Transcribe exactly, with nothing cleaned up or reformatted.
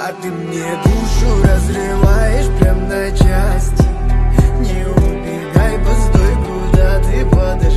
А ты мне душу разрываешь прям на части. Не убегай, постой, куда ты подошла.